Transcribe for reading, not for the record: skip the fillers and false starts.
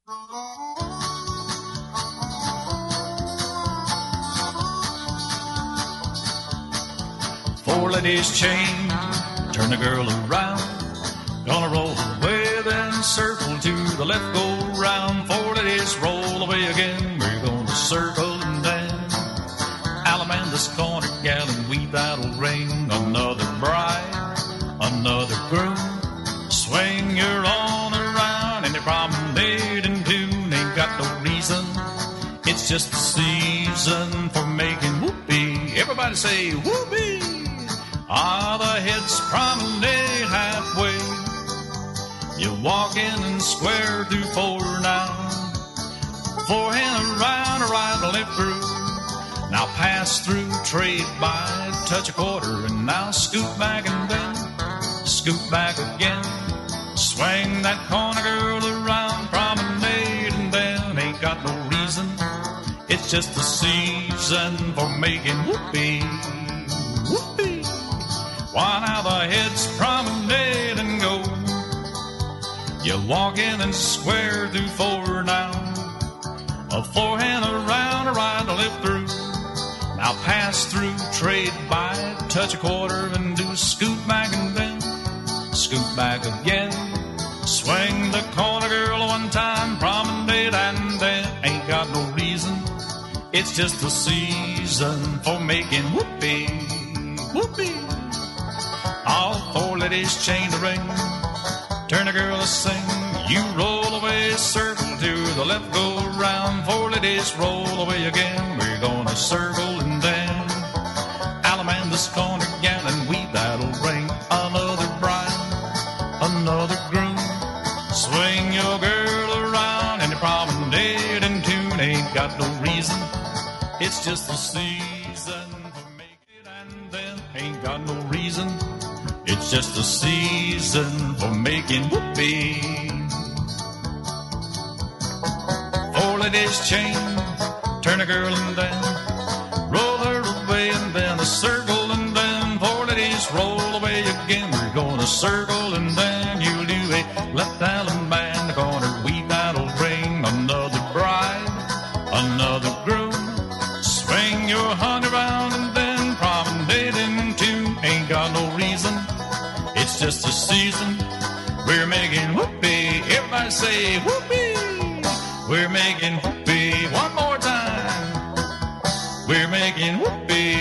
Four ladies chain, turn the girl around. Gonna roll away, then circle to the left, go round. Four ladies roll away again, we're gonna circle and then Alamanda's corner gal and we that'll ring. Another bride, another groom, swing your on around. And your promenade and tune ain't got no reason, it's just the season for making whoopee. Everybody say whoopee. The heads promenade halfway. You walk in and square through four now. Forehand around, right, left through. Now pass through, trade by, touch a quarter, and now scoot back and then scoot back again. Swing that corner girl around, promenade and then ain't got no reason, it's just the season for making whoopee. Whoopee. Why now the heads promenade and go. You walk in and square through four now. A forehand around, a right, a left through. Now pass through, trade by, touch a quarter, and do scoot back and then scoot back again. Swing the corner girl one time, promenade and then ain't got no reason, it's just the season for making whoopee. Whoopee. All four ladies chain the ring, turn a girl to sing. You roll away, circle to the left, go round. Four ladies roll away again, we're gonna circle and then Alamanda's corner gal and we that'll ring. Another bride, another groom, swing your girl around. And your promenade and tune ain't got no reason, it's just the season for making it and then ain't got no reason, it's just the season for making whoopee. Four ladies chain, turn a girl and then roll her away and then a circle and then four ladies roll away again. We're gonna circle and then you do a left Alabama corner. We that'll ring. Another bride, another groom, swing your hunt around and then promenade in tune. Ain't got no reason, it's just a season. We're making whoopee. Everybody say whoopee. We're making whoopee. One more time. We're making whoopee.